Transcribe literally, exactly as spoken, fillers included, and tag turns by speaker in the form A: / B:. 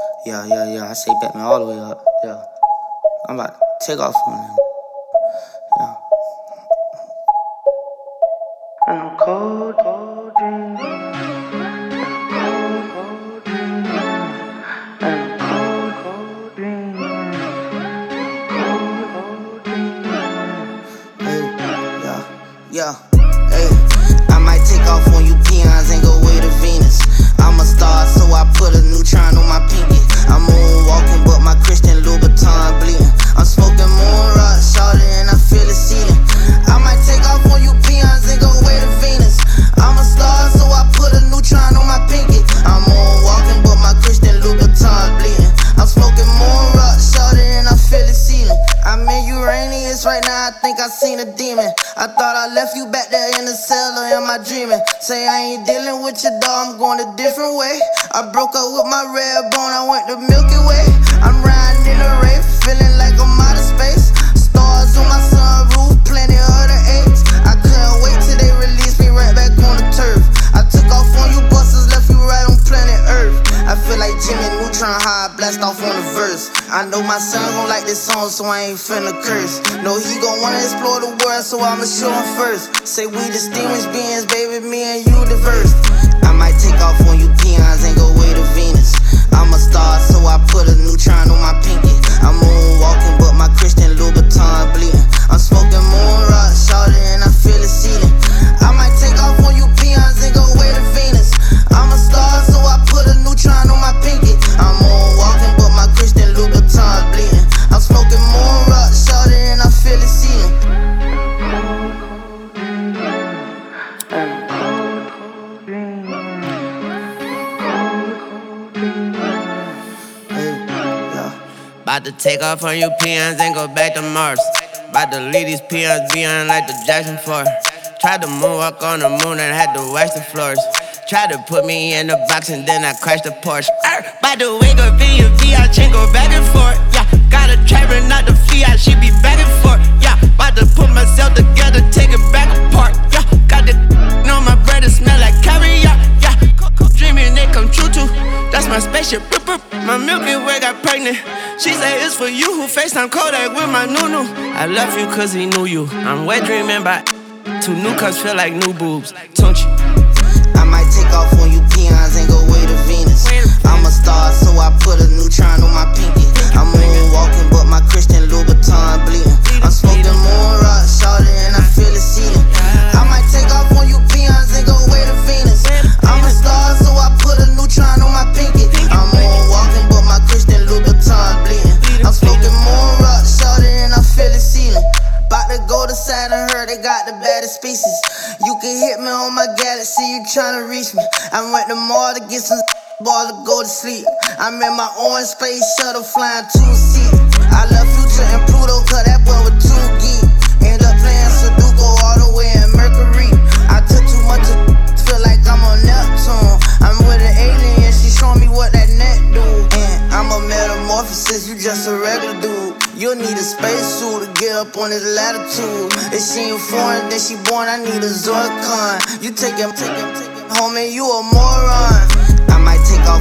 A: Yeah, yeah, yeah. I say Batman all the way up. Yeah. I'm about to take off on him. Yeah. And I'm cold, cold dreaming. Cold, cold dreaming. And I'm cold, cold dreaming. Cold, cold dreaming. Hey, yeah, yeah. Hey, I might take off on you peons and go way to Venus. I'm a star, so I put a neutron on my pinky. I'm moonwalking, but my Christian Louboutin bleeding. I'm smoking moon rock, shawty, and I feel the ceiling. I might take off on you peons and go way to Venus. I'm a star, so I put a neutron on my pinky. I'm moonwalking, but my Christian Louboutin bleeding. I'm smoking moon rock, shawty, and I feel the ceiling. I'm in Uranus right now, I think I seen a demon. I thought I left you back there in the cell, or am I dreaming? Say I ain't dealing with your dog, I'm going a different way. I broke up with my red bone, I went to Milky Way. I'm riding in a Wraith, feeling like I'm out of space. Stars on my sunroof, plenty of the apes. I couldn't wait till they released me right back on the turf. I took off on you busters, left you right on planet Earth. I feel like Jimmy Neutron, how I blast off on the verse. I know my son gon' like this song, so I ain't finna curse. Know he gon' wanna explore the world, so I'ma show him first. Say we distinguished beings, baby, me and you diverse. I might take off on you peons and go way to Venus. I'm a star, so I put a neutron on my pinky. I'm moonwalking, but my Christian Louboutin bleeding. I'm smoking moon rock, shawty, and I feel the ceiling. I might take off on you peons and go way to Venus. I'm a star, so I put a neutron on my pinky. I'm moonwalking, but my Christian Louboutin bleeding. I'm smoking moon rock, shawty, and I feel the ceiling.
B: About to take off on you peons and go back to Mars. About to leave these peons beyond like the Jackson Four. Tried to moonwalk on the moon and had to wax the floors. Tried to put me in the box and then I crashed the Porsche. About to wake up in your V I chain go back and forth. Yeah, got a trapper, not the Fiat, she be back and forth. Yeah, about to put myself together, take it back apart. Yeah, got the on my bread, it smell like caviar. Yeah, dreaming they come true too. That's my spaceship. My Milky Way got pregnant. She said it's for you who FaceTime Kodak with my Nunu. I left you cause he knew you. I'm wet dreaming about two new cups feel like new boobs. Don't you?
A: I might take off on you peons and go way to Venus. I'm a star, so I put a neutron on my pinky. I'm moonwalking, but my Christian Louboutin bleeding. I'm smoking moon rock, shawty, and I feel the ceiling. I might take off on you peons and go way to Venus. I'm a star, so I put a neutron on my pinky. I'm moonwalking, but my Christian Louboutin bleeding. I'm smoking moon rock, shawty, and I feel the ceiling. About to go to Saturn, heard they got the baddest species. You can hit me on my galaxy, you tryna reach me. I went to Mars to get some ball to go to sleep. I'm in my orange space shuttle flying two seats. I love Future and Pluto, cause that boy was too geek. End up playing Sudoku all the way in Mercury. I took too much to feel like I'm on Neptune. I'm with an alien, she showing me what that net do. And I'm a metamorphosis, you just a regular dude. You'll need a spacesuit to get up on this latitude. If she ain't foreign, then she born, I need a Zorcon. You take him, take him, take him home and you a moron. I might take off